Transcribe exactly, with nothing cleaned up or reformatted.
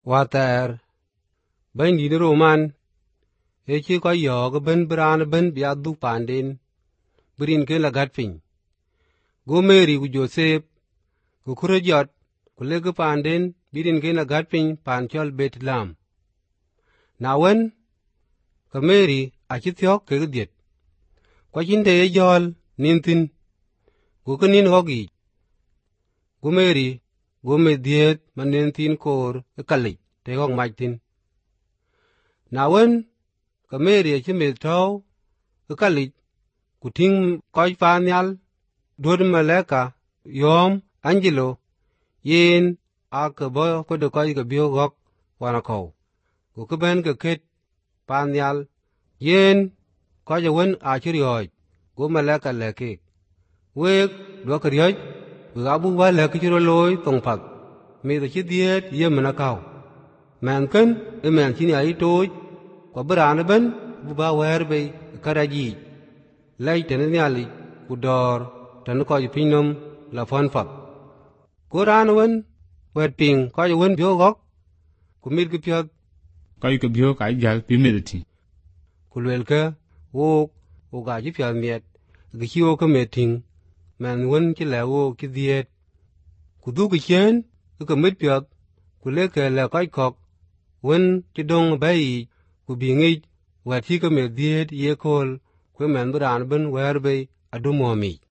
water ben di roman e chi ko yo go ben bran ben bia du pandin brin ke la gat pin go Mary ku Joseph ku kurejot ku le go pandin brin ke la gat pin pan chol Bethlehem na wen ka Mary a chi thyok ke diet kwa chin de jol nin tin go kin hogi go Mary go me diet manen tin kor e kali te gong mai tin na wen ka Mary chi me tau e kali ku ting koi panyal dod maleka yom angelo yin a ka bo ko de koi ka bio gok wana ko ku ka ben ka ket panyal yin ko je wen a chi roi go maleka leke wek do ka rioj we abu wa leke chi ro loy tong pat me de chi diet yem na kaw man ken e man chi ni ai toy ko brana ben bu ba wer be karaji lay tene nyali ku dor tan ko ji pinom la fon fat ko ran wen wet ping ko ji wen bio gok ku mir ki pyot ko ke bio ka jal pi mediti ku lel ke wo o ga ji pyot miet gi chi o ko meting man wen ki la wo ki diet ku du ki chen ko mit pyot ku le ke la kai kok wen ti dong bai ku bi ngi wet hi ko me diet ye kol ku man bran ben wer be adu mo mi